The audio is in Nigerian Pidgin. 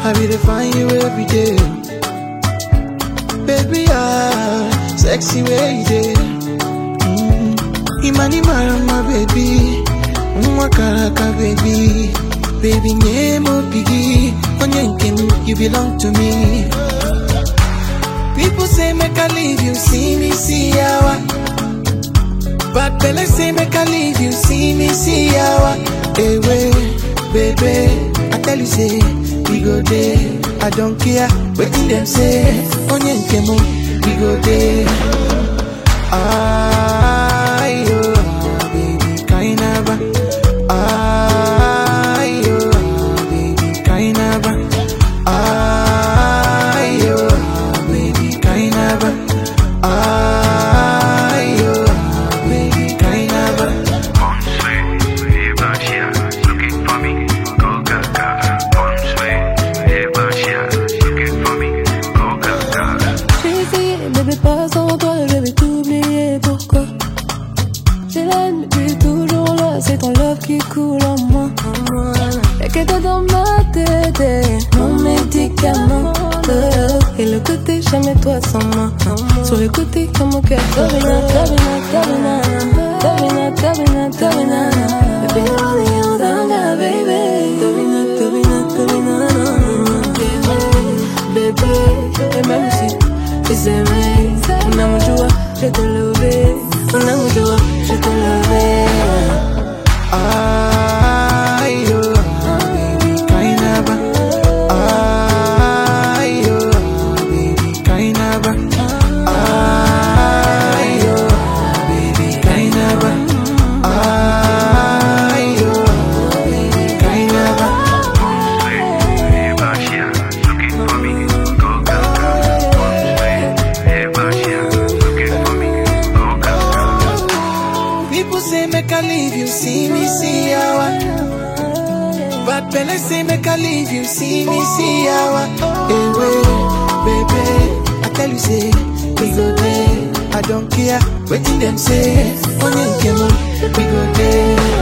I be to find you every day. Baby, sexy way day. Imani marama baby, karaka baby. Baby, nemo piggy, onyenkem, you belong to me. People say make I leave you, see me, see yawa. But Bella say make I leave you, see me, see yawa. Hey, baby, I tell you say, we go there. I don't care, waiting them say, onyenkem, we go there. Ayo, baby, kainaba. Ayo, baby, kainaba. Ayo, baby, kainaba. Ayo, baby, kainaba. Looking for me, go gaga. Looking for me, go gaga. J'ai essayé, bébé, pas sans toi, je vais t'oublier, pourquoi? J'ai la haine depuis toujours là, c'est ton love qui coule en moi. Y'a que toi dans ma tête, mon médicament de love. Et le côté, jamais toi sans moi. Sur le côté, comme mon cœur, Tabina, Tabina, Tabina, Tabina, Tabina, Tabina. Baby, all the old anger, baby. Tabina, Tabina, Tabina, baby. Et même si tu s'aimais, on a mon joie, je te lever. On a mon joie, je te lever. Ayo, baby, kainaba. Ayo, baby, kainaba. Ayo, baby, kainaba. Ayo, baby, kainaba. Looking for me, go gaga. Looking for me, go gaga. People say make I leave you, see me, see yawa. But Bella say make I leave you, see me, see yawa. Hey, baby, I tell you say, we go there. I don't care, waiting them say, onyenkem, we go there.